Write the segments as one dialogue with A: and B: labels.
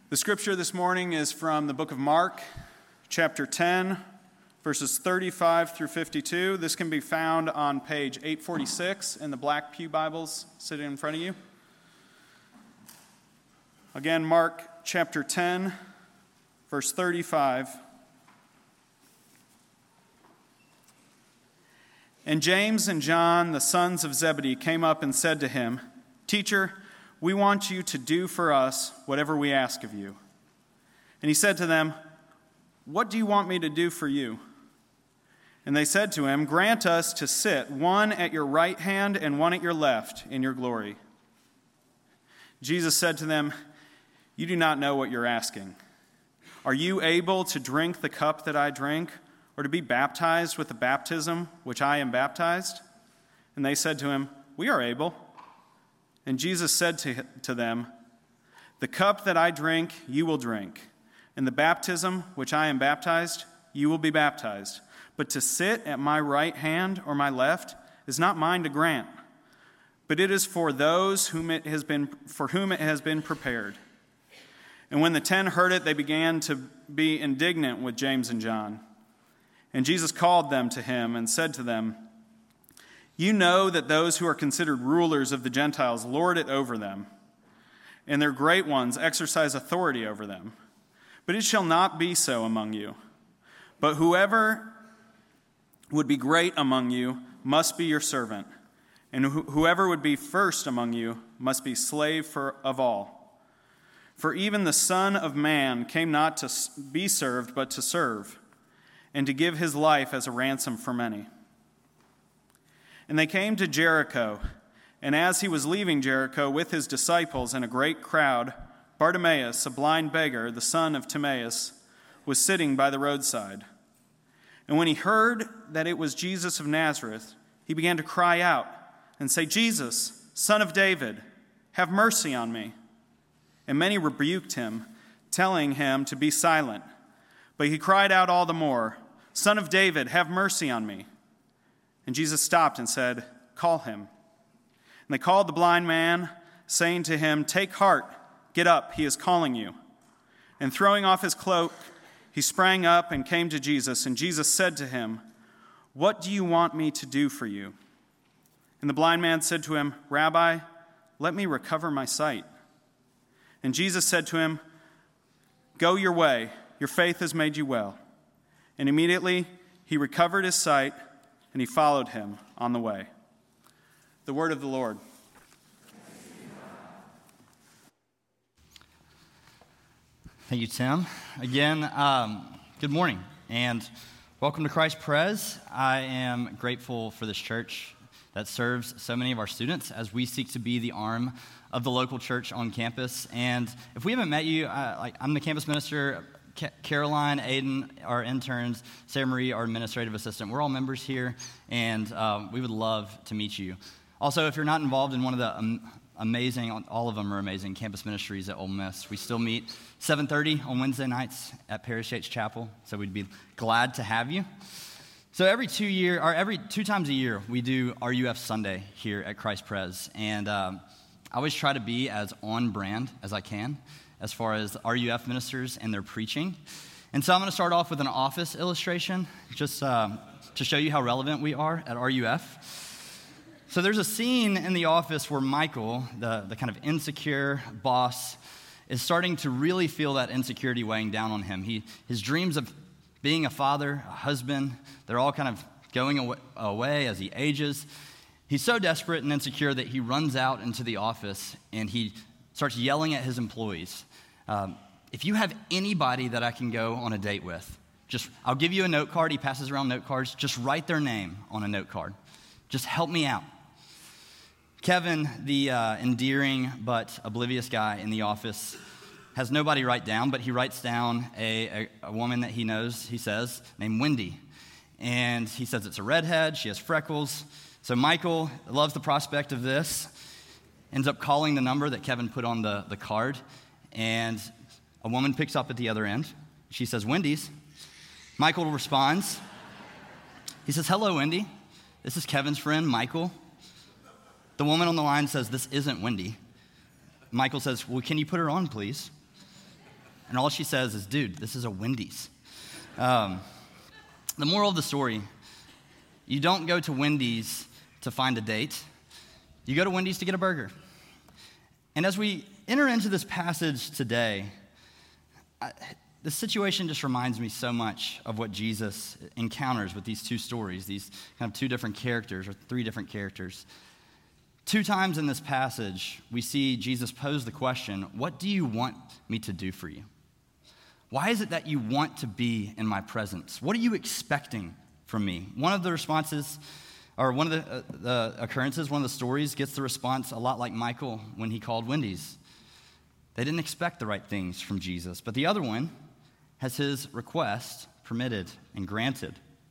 A: The scripture this morning is from the book of Mark, chapter 10, verses 35 through 52. This can be found on page 846 in the Black Pew Bibles sitting in front of you. Again, Mark chapter 10, verse 35. And James and John, the sons of Zebedee, came up and said to him, "Teacher, we want you to do for us whatever we ask of you." And he said to them, "What do you want me to do for you?" And they said to him, "Grant us to sit, one at your right hand and one at your left, in your glory." Jesus said to them, "You do not know what you're asking. Are you able to drink the cup that I drink, or to be baptized with the baptism which I am baptized?" And they said to him, "We are able." And Jesus said to them, "The cup that I drink, you will drink, and the baptism which I am baptized, you will be baptized. But to sit at my right hand or my left is not mine to grant, but it is for those for whom it has been prepared." And when the 10 heard it, they began to be indignant with James and John. And Jesus called them to him and said to them, "You know that those who are considered rulers of the Gentiles lord it over them, and their great ones exercise authority over them. But it shall not be so among you. But whoever would be great among you must be your servant, and whoever would be first among you must be slave of all. For even the Son of Man came not to be served, but to serve, and to give his life as a ransom for many." And they came to Jericho, and as he was leaving Jericho with his disciples and a great crowd, Bartimaeus, a blind beggar, the son of Timaeus, was sitting by the roadside. And when he heard that it was Jesus of Nazareth, he began to cry out and say, "Jesus, Son of David, have mercy on me." And many rebuked him, telling him to be silent. But he cried out all the more, "Son of David, have mercy on me." And Jesus stopped and said, "Call him." And they called the blind man, saying to him, "Take heart, get up, he is calling you." And throwing off his cloak, he sprang up and came to Jesus. And Jesus said to him, "What do you want me to do for you?" And the blind man said to him, "Rabbi, let me recover my sight." And Jesus said to him, "Go your way, your faith has made you well." And immediately he recovered his sight, and he followed him on the way. The word of the Lord.
B: Thank you, Tim. Again, good morning, and welcome to Christ Pres. I am grateful for this church that serves so many of our students as we seek to be the arm of the local church on campus. And if we haven't met you, I'm the campus minister. Caroline, Aiden, our interns, Sarah Marie, our administrative assistant. We're all members here, and we would love to meet you. Also, if you're not involved in one of the amazing, all of them are amazing, campus ministries at Ole Miss, we still meet 7:30 on Wednesday nights at Parish H Chapel, so we'd be glad to have you. So every 2 times a year, we do RUF Sunday here at Christ Pres, and I always try to be as on brand as I can as far as RUF ministers and their preaching. And so I'm going to start off with an office illustration, just to show you how relevant we are at RUF. So there's a scene in the office where Michael, the kind of insecure boss, is starting to really feel that insecurity weighing down on him. His dreams of being a father, a husband, they're all kind of going away as he ages. He's so desperate and insecure that he runs out into the office and he starts yelling at his employees. "If you have anybody that I can go on a date with, I'll give you a note card." He passes around note cards. "Just write their name on a note card. Just help me out." Kevin, the endearing but oblivious guy in the office, has nobody write down, but he writes down a woman that he knows, he says, named Wendy. And he says it's a redhead, she has freckles. So Michael loves the prospect of this, ends up calling the number that Kevin put on the card, and a woman picks up at the other end. She says, "Wendy's." Michael responds. He says, "Hello, Wendy. This is Kevin's friend, Michael." The woman on the line says, "This isn't Wendy." Michael says, "Well, can you put her on, please?" And all she says is, dude, this is a Wendy's. The moral of the story, you don't go to Wendy's to find a date. You go to Wendy's to get a burger. And as we enter into this passage today, the situation just reminds me so much of what Jesus encounters with these two stories, these kind of two different characters or three different characters. 2 times in this passage, we see Jesus pose the question, what do you want me to do for you? Why is it that you want to be in my presence? What are you expecting from me? One of the responses, or one of the occurrences, one of the stories gets the response a lot like Michael when he called Wendy's. They didn't expect the right things from Jesus, but the other one has his request permitted and granted.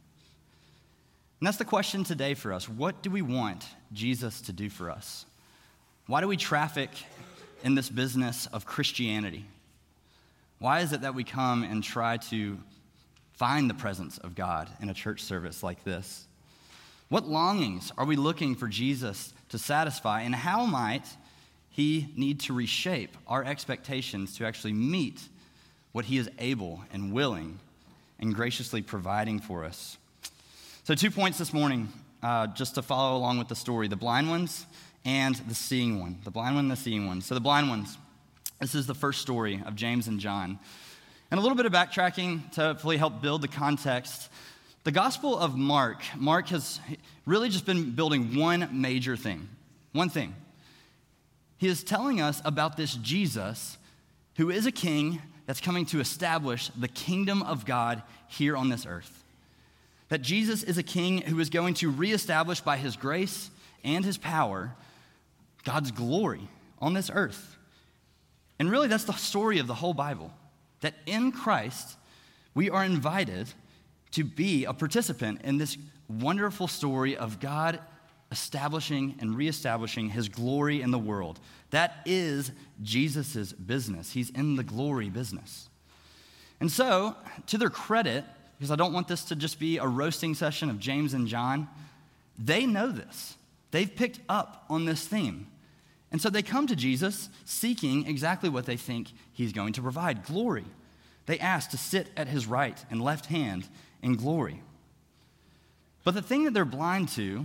B: And that's the question today for us. What do we want Jesus to do for us? Why do we traffic in this business of Christianity? Why is it that we come and try to find the presence of God in a church service like this? What longings are we looking for Jesus to satisfy, and how might he need to reshape our expectations to actually meet what he is able and willing and graciously providing for us? So 2 points this morning, just to follow along with the story, the blind ones and the seeing one. The blind one and the seeing one. So the blind ones, this is the first story of James and John. And a little bit of backtracking to hopefully help build the context. The Gospel of Mark has really just been building one major thing, one thing. He is telling us about this Jesus who is a king that's coming to establish the kingdom of God here on this earth. That Jesus is a king who is going to reestablish by his grace and his power God's glory on this earth. And really, that's the story of the whole Bible. That in Christ, we are invited to be a participant in this wonderful story of God establishing and reestablishing his glory in the world. That is Jesus' business. He's in the glory business. And so, to their credit, because I don't want this to just be a roasting session of James and John, they know this. They've picked up on this theme. And so they come to Jesus seeking exactly what they think he's going to provide, glory. They ask to sit at his right and left hand in glory. But the thing that they're blind to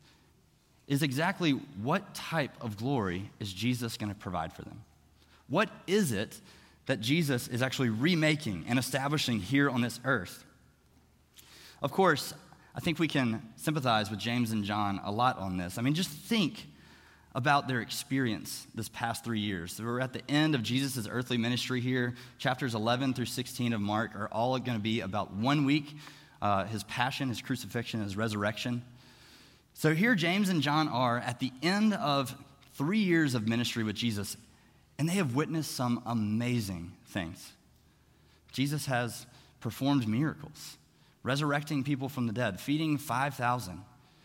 B: is exactly what type of glory is Jesus going to provide for them. What is it that Jesus is actually remaking and establishing here on this earth? Of course, I think we can sympathize with James and John a lot on this. I mean, just think about their experience this past 3 years. We're at the end of Jesus' earthly ministry here. Chapters 11 through 16 of Mark are all going to be about 1 week, his passion, his crucifixion, his resurrection. So here James and John are at the end of 3 years of ministry with Jesus, and they have witnessed some amazing things. Jesus has performed miracles, resurrecting people from the dead, feeding 5,000.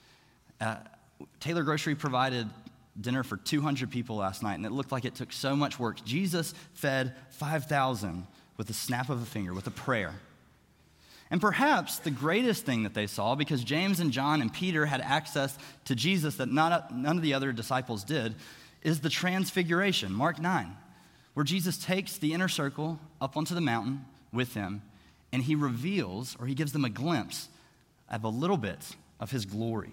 B: Taylor Grocery provided dinner for 200 people last night, and it looked like it took so much work. Jesus fed 5,000 with a snap of a finger, with a prayer. And perhaps the greatest thing that they saw, because James and John and Peter had access to Jesus that none of the other disciples did, is the transfiguration, Mark 9, where Jesus takes the inner circle up onto the mountain with him, and he reveals, or he gives them a glimpse of a little bit of his glory.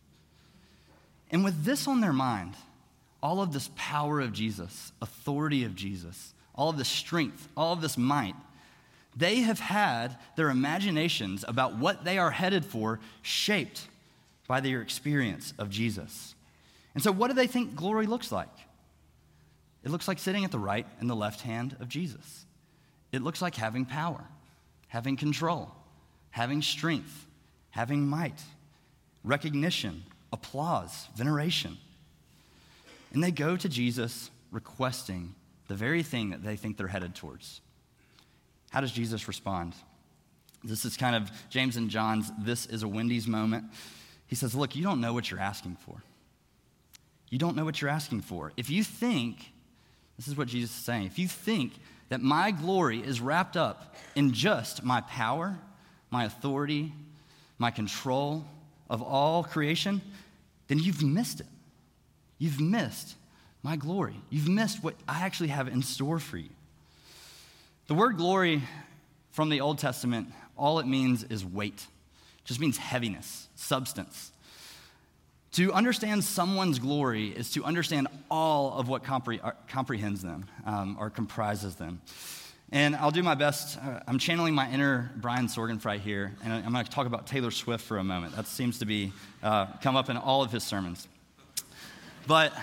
B: And with this on their mind, all of this power of Jesus, authority of Jesus, all of this strength, all of this might, they have had their imaginations about what they are headed for shaped by their experience of Jesus. And so what do they think glory looks like? It looks like sitting at the right and the left hand of Jesus. It looks like having power, having control, having strength, having might, recognition, applause, veneration. And they go to Jesus requesting the very thing that they think they're headed towards. How does Jesus respond? This is kind of James and John's "this is a Wendy's" moment. He says, look, you don't know what you're asking for. You don't know what you're asking for. If you think, this is what Jesus is saying, if you think that my glory is wrapped up in just my power, my authority, my control of all creation, then you've missed it. You've missed my glory. You've missed what I actually have in store for you. The word glory from the Old Testament, all it means is weight. It just means heaviness, substance. To understand someone's glory is to understand all of what comprehends them or comprises them. And I'll do my best. I'm channeling my inner Brian Sorgenfrei here, and I'm going to talk about Taylor Swift for a moment. That seems to be come up in all of his sermons. But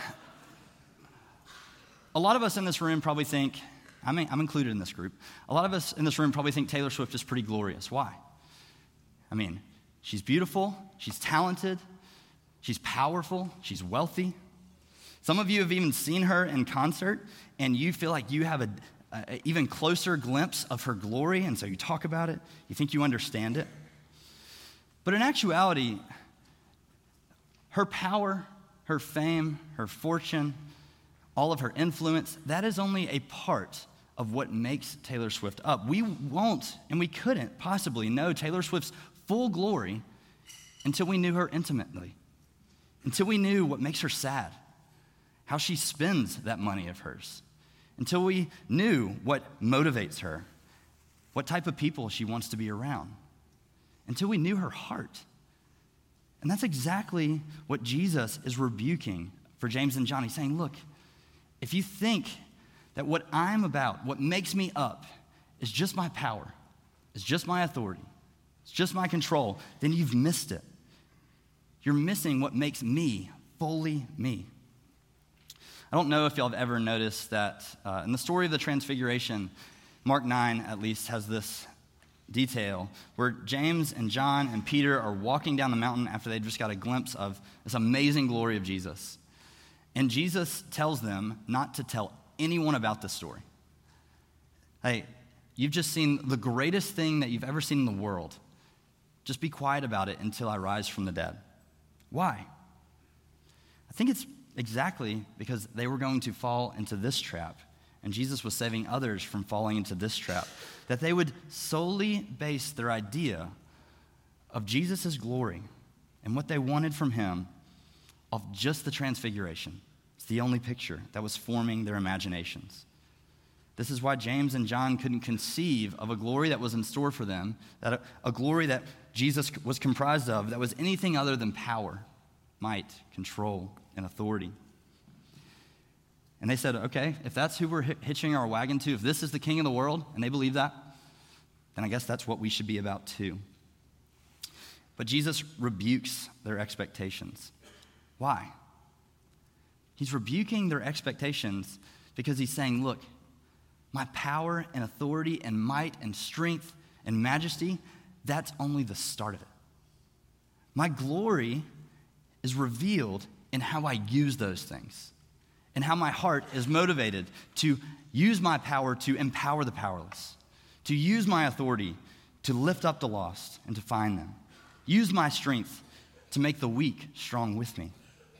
B: a lot of us in this room probably think, I'm included in this group, a lot of us in this room probably think Taylor Swift is pretty glorious. Why? I mean, she's beautiful, she's talented, she's powerful, she's wealthy. Some of you have even seen her in concert, and you feel like you have an even closer glimpse of her glory, and so you talk about it. You think you understand it. But in actuality, her power, her fame, her fortune, all of her influence, that is only a part of what makes Taylor Swift up. We won't, and we couldn't possibly know Taylor Swift's full glory until we knew her intimately, until we knew what makes her sad, how she spends that money of hers, until we knew what motivates her, what type of people she wants to be around, until we knew her heart. And that's exactly what Jesus is rebuking for James and John. He's saying, look, if you think that what I'm about, what makes me up, is just my power, is just my authority, it's just my control, then you've missed it. You're missing what makes me fully me. I don't know if y'all have ever noticed that in the story of the Transfiguration, Mark 9 at least has this detail where James and John and Peter are walking down the mountain after they just got a glimpse of this amazing glory of Jesus. And Jesus tells them not to tell anyone about this story. Hey, you've just seen the greatest thing that you've ever seen in the world. Just be quiet about it until I rise from the dead. Why? I think it's exactly because they were going to fall into this trap, and Jesus was saving others from falling into this trap, that they would solely base their idea of Jesus' glory and what they wanted from him off just the Transfiguration. It's the only picture that was forming their imaginations. This is why James and John couldn't conceive of a glory that was in store for them, that a glory that Jesus was comprised of that was anything other than power, might, control, and authority. And they said, okay, if that's who we're hitching our wagon to, if this is the king of the world, and they believe that, then I guess that's what we should be about too. But Jesus rebukes their expectations. Why? He's rebuking their expectations because he's saying, look, my power and authority and might and strength and majesty, that's only the start of it. My glory is revealed in how I use those things and how my heart is motivated to use my power to empower the powerless, to use my authority to lift up the lost and to find them, use my strength to make the weak strong with me.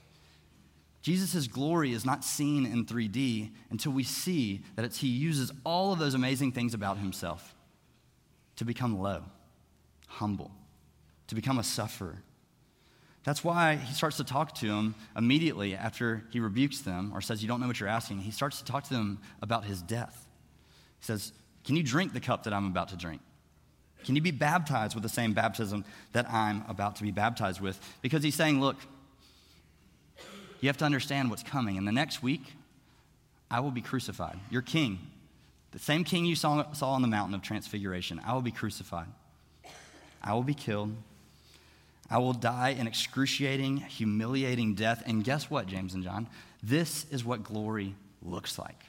B: Jesus' glory is not seen in 3D until we see that he uses all of those amazing things about himself to become low, humble, to become a sufferer. That's why he starts to talk to them immediately after he rebukes them or says, you don't know what you're asking. He starts to talk to them about his death. He says, can you drink the cup that I'm about to drink? Can you be baptized with the same baptism that I'm about to be baptized with? Because he's saying, look, you have to understand what's coming. In the next week, I will be crucified. Your king, the same king you saw on the mountain of Transfiguration, I will be crucified. I will be killed. I will die an excruciating, humiliating death. And guess what, James and John? This is what glory looks like.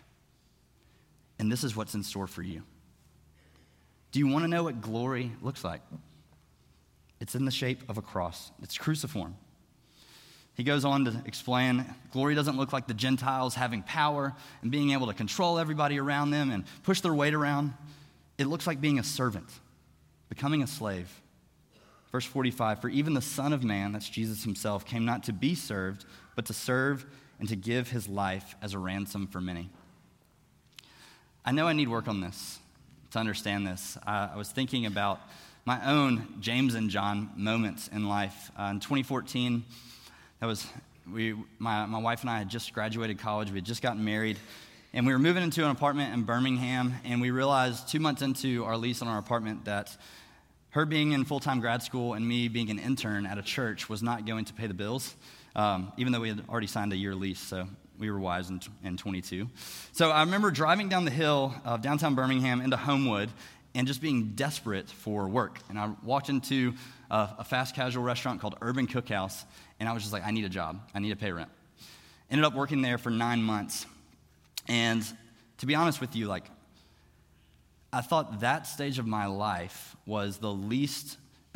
B: And this is what's in store for you. Do you want to know what glory looks like? It's in the shape of a cross. It's cruciform. He goes on to explain glory doesn't look like the Gentiles having power and being able to control everybody around them and push their weight around. It looks like being a servant, becoming a slave. Verse 45, for even the Son of Man, that's Jesus himself, came not to be served, but to serve and to give his life as a ransom for many. I know I need work on this to understand this. I was thinking about my own James and John moments in life. In 2014, my wife and I had just graduated college. We had just gotten married. And we were moving into an apartment in Birmingham, and we realized 2 months into our lease on our apartment that her being in full-time grad school and me being an intern at a church was not going to pay the bills, even though we had already signed a year lease, so we were wise in 22. So I remember driving down the hill of downtown Birmingham into Homewood and just being desperate for work. And I walked into a fast casual restaurant called Urban Cookhouse, and I was just like, I need a job. I need to pay rent. Ended up working there for 9 months. And to be honest with you, like, I thought that stage of my life was the least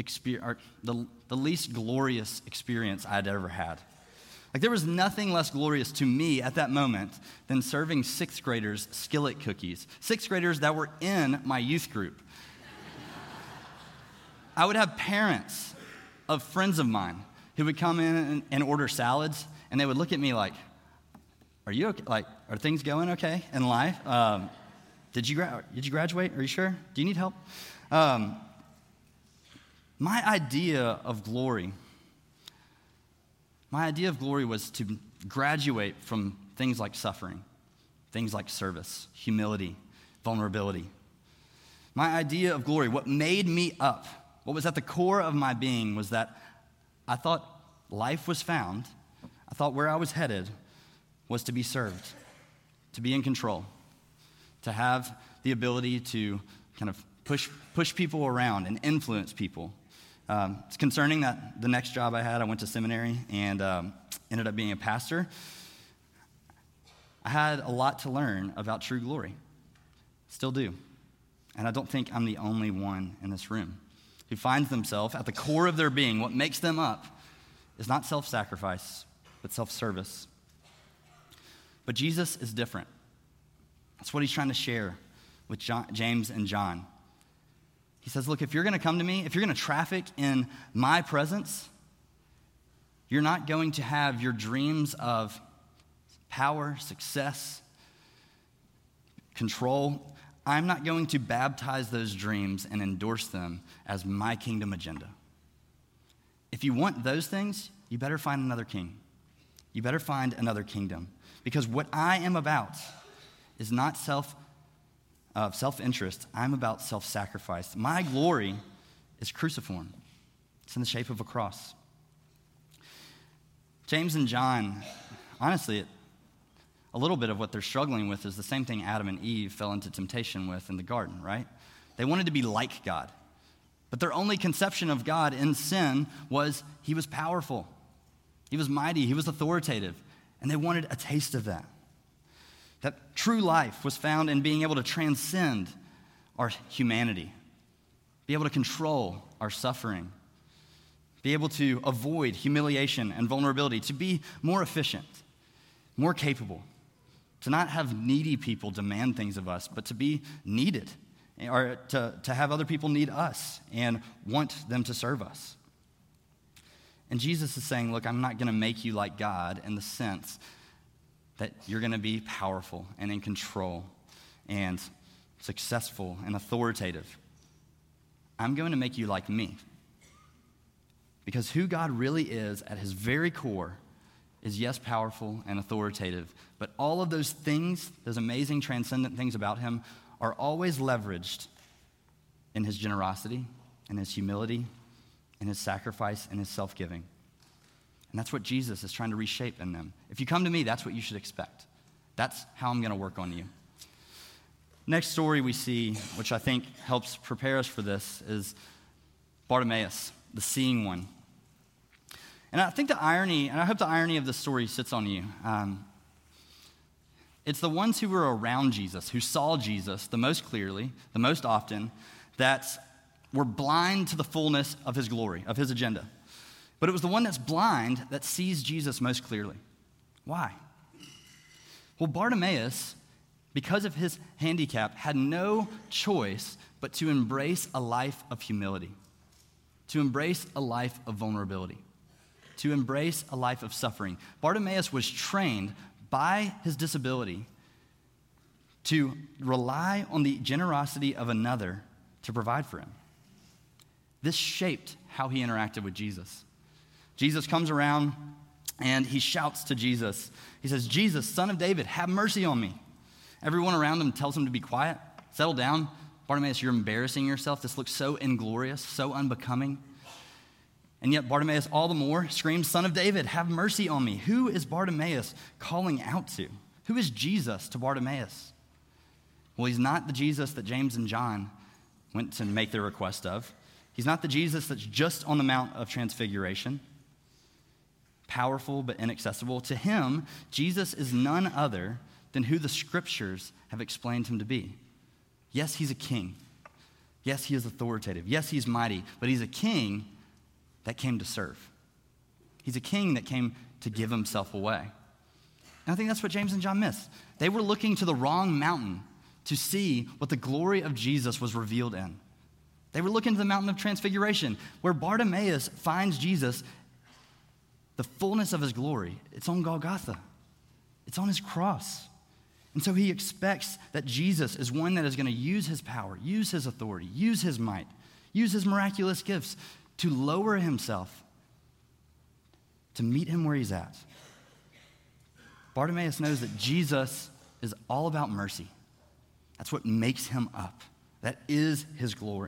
B: glorious experience I'd ever had. Like, there was nothing less glorious to me at that moment than serving sixth graders skillet cookies, sixth graders that were in my youth group. I would have parents of friends of mine who would come in and order salads, and they would look at me like, are you okay? Like, are things going okay in life? Did you graduate? Are you sure? Do you need help? My idea of glory was to graduate from things like suffering, things like service, humility, vulnerability. My idea of glory, what made me up, what was at the core of my being was that I thought life was found, I thought where I was headed was to be served, to be in control, to have the ability to kind of push people around and influence people. It's concerning that the next job I had, I went to seminary and ended up being a pastor. I had a lot to learn about true glory. Still do. And I don't think I'm the only one in this room who finds themselves at the core of their being, what makes them up is not self-sacrifice, but self-service. But Jesus is different. That's what he's trying to share with James and John. He says, look, if you're going to come to me, if you're going to traffic in my presence, you're not going to have your dreams of power, success, control. I'm not going to baptize those dreams and endorse them as my kingdom agenda. If you want those things, you better find another king. You better find another kingdom. Because what I am about is not self-interest. I'm about self-sacrifice. My glory is cruciform. It's in the shape of a cross. James and John, honestly, a little bit of what they're struggling with is the same thing Adam and Eve fell into temptation with in the garden, right? They wanted to be like God. But their only conception of God in sin was he was powerful. He was mighty. He was authoritative. And they wanted a taste of that. That true life was found in being able to transcend our humanity, be able to control our suffering, be able to avoid humiliation and vulnerability, to be more efficient, more capable, to not have needy people demand things of us, but to be needed, or to have other people need us and want them to serve us. And Jesus is saying, look, I'm not going to make you like God in the sense that you're going to be powerful and in control and successful and authoritative. I'm going to make you like me. Because who God really is at his very core is, yes, powerful and authoritative, but all of those things, those amazing transcendent things about him, are always leveraged in his generosity, in his humility, in his sacrifice, and his self-giving. And that's what Jesus is trying to reshape in them. If you come to me, that's what you should expect. That's how I'm going to work on you. Next story we see, which I think helps prepare us for this, is Bartimaeus, the seeing one. And I think the irony, and I hope the irony of this story sits on you. It's the ones who were around Jesus, who saw Jesus the most clearly, the most often, that were blind to the fullness of his glory, of his agenda. But it was the one that's blind that sees Jesus most clearly. Why? Well, Bartimaeus, because of his handicap, had no choice but to embrace a life of humility, to embrace a life of vulnerability, to embrace a life of suffering. Bartimaeus was trained by his disability to rely on the generosity of another to provide for him. This shaped how he interacted with Jesus. Jesus comes around and he shouts to Jesus. He says, Jesus, Son of David, have mercy on me. Everyone around him tells him to be quiet, settle down. Bartimaeus, you're embarrassing yourself. This looks so inglorious, so unbecoming. And yet Bartimaeus all the more screams, Son of David, have mercy on me. Who is Bartimaeus calling out to? Who is Jesus to Bartimaeus? Well, he's not the Jesus that James and John went to make their request of. He's not the Jesus that's just on the Mount of Transfiguration, powerful but inaccessible. To him, Jesus is none other than who the scriptures have explained him to be. Yes, he's a king. Yes, he is authoritative. Yes, he's mighty, but he's a king that came to serve. He's a king that came to give himself away. And I think that's what James and John missed. They were looking to the wrong mountain to see what the glory of Jesus was revealed in. They were looking to the mountain of transfiguration, where Bartimaeus finds Jesus, the fullness of his glory. It's on Golgotha. It's on his cross. And so he expects that Jesus is one that is going to use his power, use his authority, use his might, use his miraculous gifts to lower himself, to meet him where he's at. Bartimaeus knows that Jesus is all about mercy. That's what makes him up. That is his glory.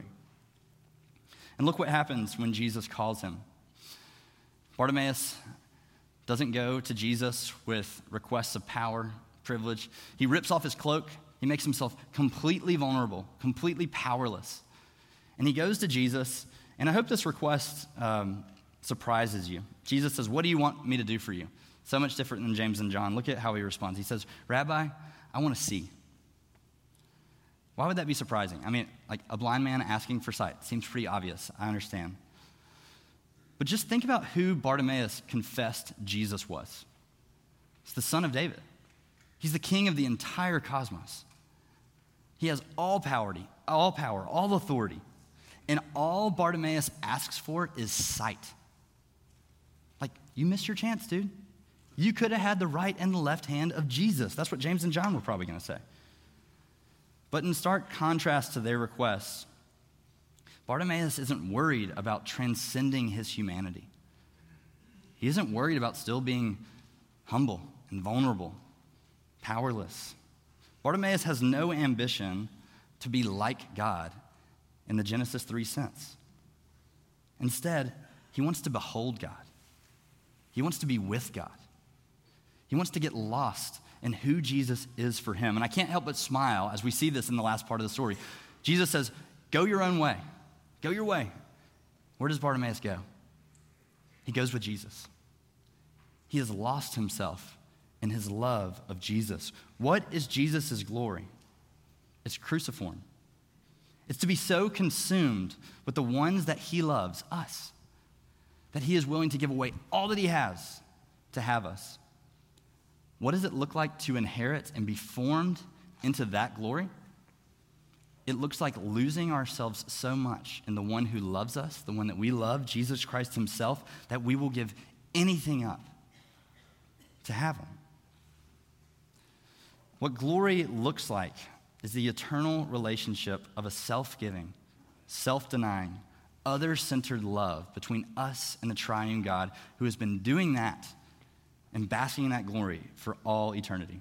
B: And look what happens when Jesus calls him. Bartimaeus doesn't go to Jesus with requests of power, privilege. He rips off his cloak. He makes himself completely vulnerable, completely powerless. And he goes to Jesus, and I hope this request surprises you. Jesus says, what do you want me to do for you? So much different than James and John. Look at how he responds. He says, Rabbi, I want to see. Why would that be surprising? I mean, like a blind man asking for sight seems pretty obvious. I understand. But just think about who Bartimaeus confessed Jesus was. It's the Son of David. He's the king of the entire cosmos. He has all power, all authority. And all Bartimaeus asks for is sight. Like, you missed your chance, dude. You could have had the right and the left hand of Jesus. That's what James and John were probably going to say. But in stark contrast to their requests, Bartimaeus isn't worried about transcending his humanity. He isn't worried about still being humble and vulnerable, powerless. Bartimaeus has no ambition to be like God in the Genesis 3 sense. Instead, he wants to behold God. He wants to be with God. He wants to get lost in who Jesus is for him. And I can't help but smile as we see this in the last part of the story. Jesus says, go your own way. Go your way. Where does Bartimaeus go? He goes with Jesus. He has lost himself in his love of Jesus. What is Jesus' glory? It's cruciform. It's to be so consumed with the ones that he loves, us, that he is willing to give away all that he has to have us. What does it look like to inherit and be formed into that glory? It looks like losing ourselves so much in the one who loves us, the one that we love, Jesus Christ himself, that we will give anything up to have him. What glory looks like is the eternal relationship of a self-giving, self-denying, other-centered love between us and the triune God who has been doing that and basking in that glory for all eternity.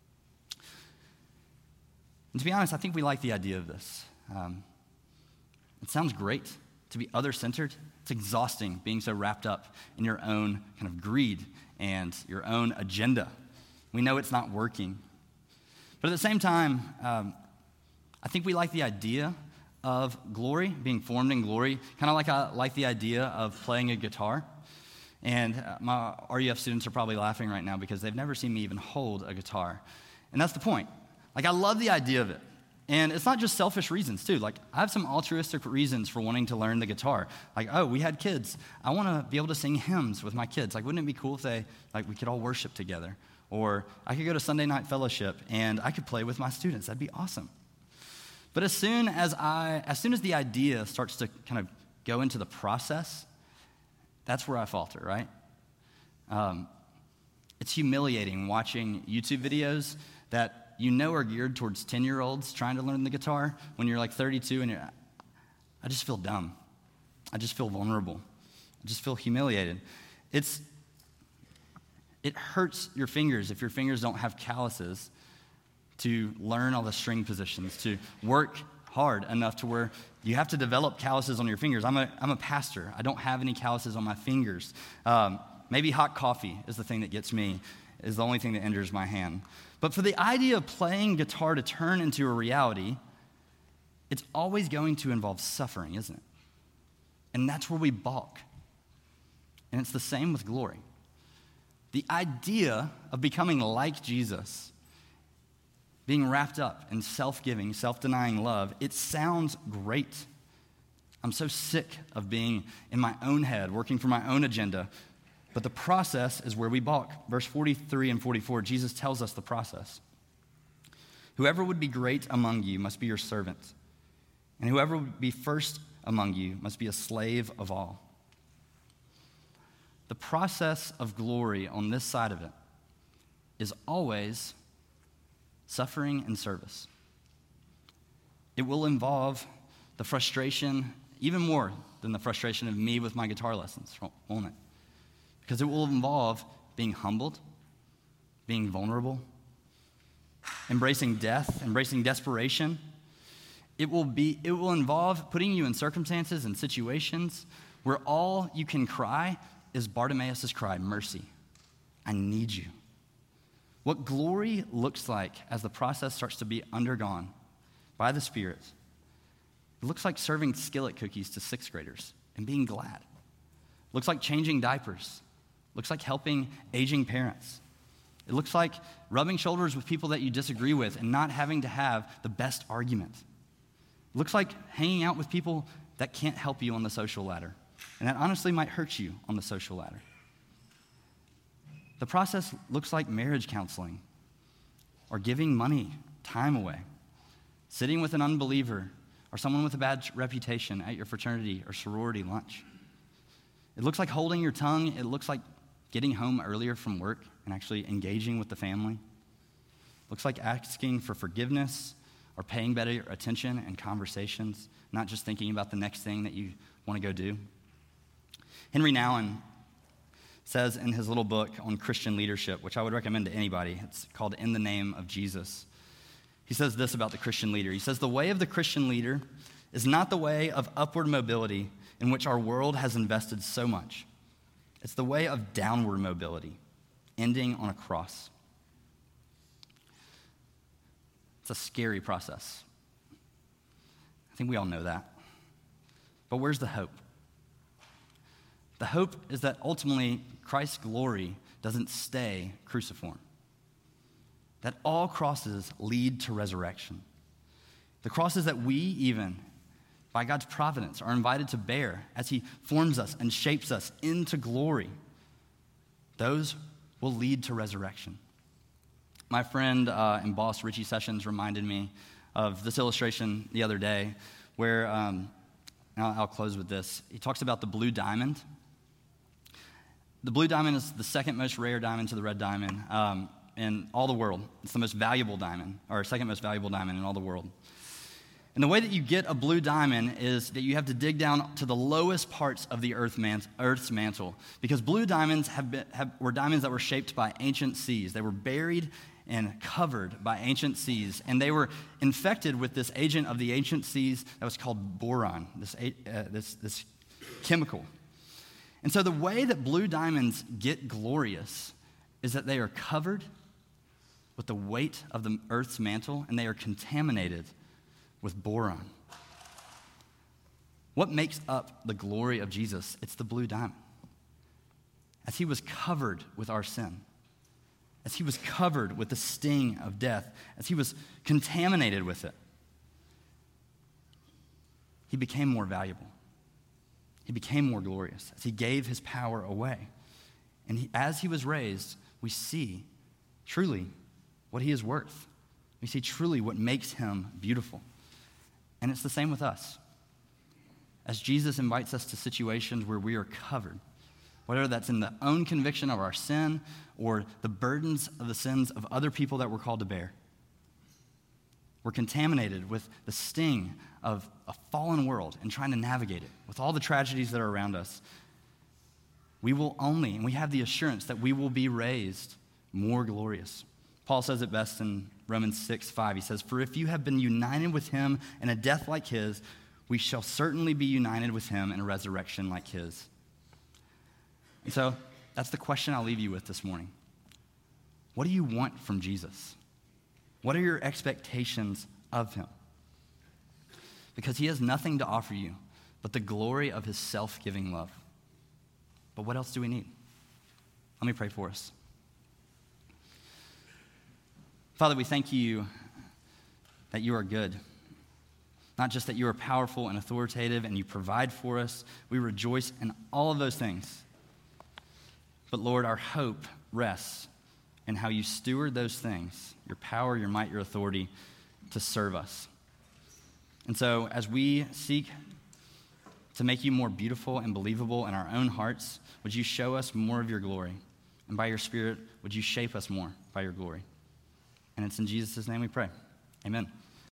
B: And to be honest, I think we like the idea of this. It sounds great to be other-centered. It's exhausting being so wrapped up in your own kind of greed and your own agenda. We know it's not working. But at the same time, I think we like the idea of glory, being formed in glory, kind of like I like the idea of playing a guitar. And my RUF students are probably laughing right now because they've never seen me even hold a guitar. And that's the point. Like, I love the idea of it. And it's not just selfish reasons, too. Like, I have some altruistic reasons for wanting to learn the guitar. Like, oh, we had kids. I want to be able to sing hymns with my kids. Like, wouldn't it be cool if we could all worship together? Or I could go to Sunday night fellowship and I could play with my students. That'd be awesome. But as soon as the idea starts to kind of go into the process, that's where I falter, right? It's humiliating watching YouTube videos that you know are geared towards 10-year-olds trying to learn the guitar when you're like 32 and I just feel dumb. I just feel vulnerable. I just feel humiliated. It hurts your fingers if your fingers don't have calluses to learn all the string positions, to work hard enough to where you have to develop calluses on your fingers. I'm a pastor. I don't have any calluses on my fingers. Maybe hot coffee is the thing that gets me, is the only thing that injures my hand. But for the idea of playing guitar to turn into a reality, it's always going to involve suffering, isn't it? And that's where we balk. And it's the same with glory. The idea of becoming like Jesus, being wrapped up in self-giving, self-denying love, it sounds great. I'm so sick of being in my own head, working for my own agenda. But the process is where we balk. Verse 43 and 44, Jesus tells us the process. Whoever would be great among you must be your servant, and whoever would be first among you must be a slave of all. The process of glory on this side of it is always suffering and service. It will involve the frustration, even more than the frustration of me with my guitar lessons, won't it? Because it will involve being humbled, being vulnerable, embracing death, embracing desperation. It will involve putting you in circumstances and situations where all you can cry is Bartimaeus' cry, mercy. I need you. What glory looks like as the process starts to be undergone by the Spirit, it looks like serving skillet cookies to sixth graders and being glad. It looks like changing diapers. It looks like helping aging parents. It looks like rubbing shoulders with people that you disagree with and not having to have the best argument. It looks like hanging out with people that can't help you on the social ladder, and that honestly might hurt you on the social ladder. The process looks like marriage counseling or giving money, time away, sitting with an unbeliever or someone with a bad reputation at your fraternity or sorority lunch. It looks like holding your tongue. It looks like getting home earlier from work and actually engaging with the family. It looks like asking for forgiveness or paying better attention in conversations, not just thinking about the next thing that you want to go do. Henry Nouwen says in his little book on Christian leadership, which I would recommend to anybody, it's called In the Name of Jesus. He says this about the Christian leader. He says, the way of the Christian leader is not the way of upward mobility in which our world has invested so much. It's the way of downward mobility, ending on a cross. It's a scary process. I think we all know that. But where's the hope? The hope is that ultimately Christ's glory doesn't stay cruciform. That all crosses lead to resurrection. The crosses that we even, by God's providence, are invited to bear as he forms us and shapes us into glory, those will lead to resurrection. My friend and boss, Richie Sessions, reminded me of this illustration the other day where, I'll close with this. He talks about the blue diamond. The blue diamond is the second most rare diamond to the red diamond in all the world. It's the most valuable diamond, or second most valuable diamond in all the world. And the way that you get a blue diamond is that you have to dig down to the lowest parts of the Earth's mantle, because blue diamonds were diamonds that were shaped by ancient seas. They were buried and covered by ancient seas, and they were infected with this agent of the ancient seas that was called boron, this chemical. And so the way that blue diamonds get glorious is that they are covered with the weight of the Earth's mantle, and they are contaminated with boron. What makes up the glory of Jesus? It's the blue diamond. As he was covered with our sin, as he was covered with the sting of death, as he was contaminated with it, he became more valuable. He became more glorious as he gave his power away. And as he was raised, we see truly what he is worth. We see truly what makes him beautiful. And it's the same with us. As Jesus invites us to situations where we are covered, whether that's in the own conviction of our sin or the burdens of the sins of other people that we're called to bear, we're contaminated with the sting of a fallen world and trying to navigate it with all the tragedies that are around us. We will only, and we have the assurance that we will be raised more glorious. Paul says it best in Romans 6:5. He says, "For if you have been united with him in a death like his, we shall certainly be united with him in a resurrection like his." And so that's the question I'll leave you with this morning. What do you want from Jesus? What are your expectations of him? Because he has nothing to offer you but the glory of his self-giving love. But what else do we need? Let me pray for us. Father, we thank you that you are good. Not just that you are powerful and authoritative and you provide for us. We rejoice in all of those things. But Lord, our hope rests in how you steward those things, your power, your might, your authority, to serve us. And so as we seek to make you more beautiful and believable in our own hearts, would you show us more of your glory? And by your Spirit, would you shape us more by your glory? And it's in Jesus' name we pray. Amen.